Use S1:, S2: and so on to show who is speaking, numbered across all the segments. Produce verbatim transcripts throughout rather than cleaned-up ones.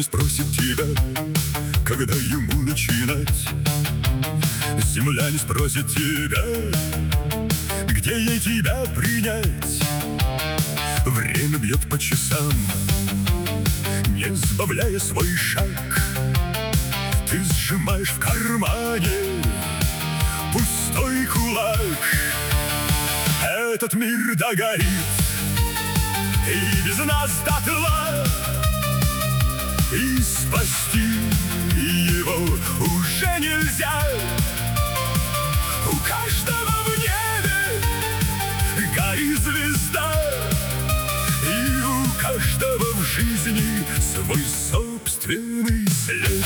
S1: не спросит тебя, когда ему начинать. Земля не спросит тебя, где ей тебя принять. Время бьет по часам, не сбавляя свой шаг. Ты сжимаешь в кармане пустой кулак. Этот мир догорит, и без нас дотла, и спасти его уже нельзя. У каждого в небе горит звезда, и у каждого в жизни свой собственный след.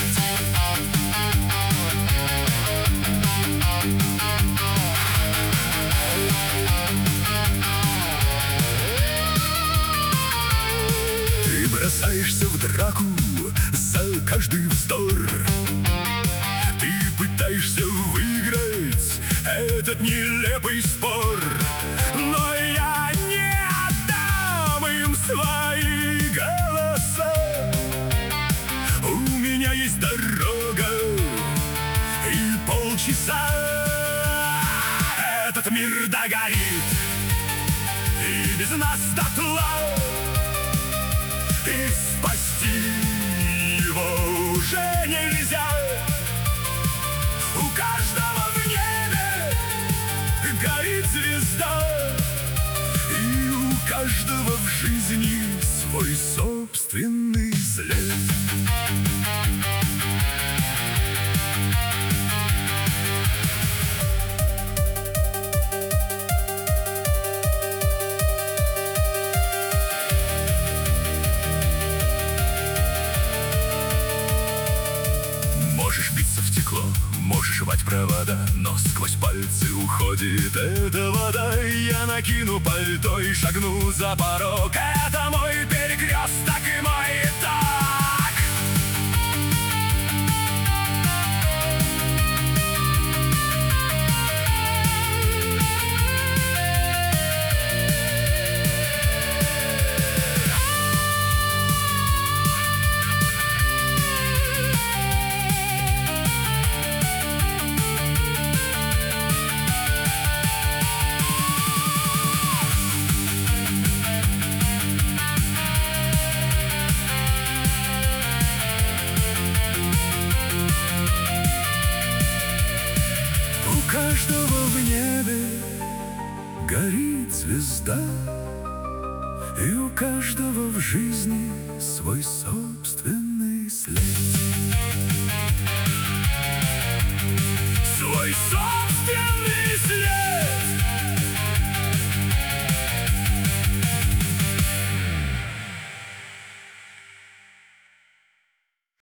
S1: Ты бросаешься в драку за каждый вздор. Ты пытаешься выиграть этот нелепый спор, но я не отдам им свои голоса. У меня есть дорога и полчаса. Этот мир догорит, и без нас дотла, и спасти его уже нельзя. У каждого в небе горит звезда, и у каждого в жизни свой собственный след. Можешь биться в стекло, можешь рвать провода, но сквозь пальцы уходит эта вода. Я накину пальто и шагну за порог. Это мой перекресток и мой итог. У каждого в небе горит звезда, и у каждого в жизни свой собственный след. Свой собственный